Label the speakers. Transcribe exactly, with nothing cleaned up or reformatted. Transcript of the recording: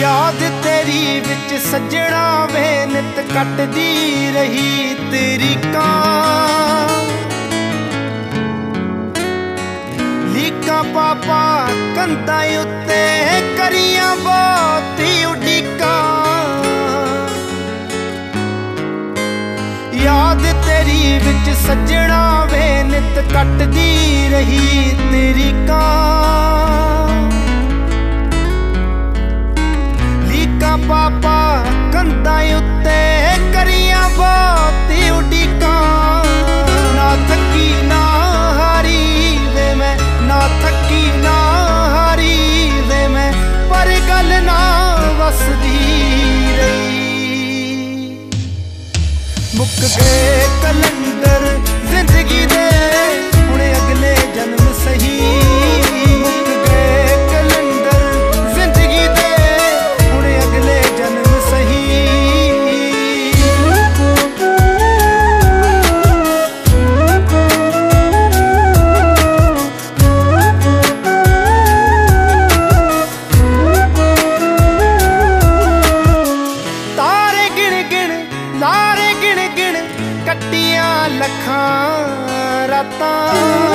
Speaker 1: याद तेरी विच सजना वे नित कटदी रही तेरी कां लीका पापा कंधा उत्ते करियां बहुत उड़ीका। याद तेरी विच सजना वे नित कटदी रही तेरी कां लीका पापा कंधा उत्ते करियां बहुत उड़ीका। ना थकी ना हारी वे मैं ना थकी ना हारी वे मैं पर गल ना वसदी रही। मुक गए कलंदर जिंदगी दे हुण अगले जन्म सही। मुक गए कलंदर जिंदगी दे हुण अगले जन्म सही। तारे गिण गिण लारे गिण गिण कट्टियां लखां रातां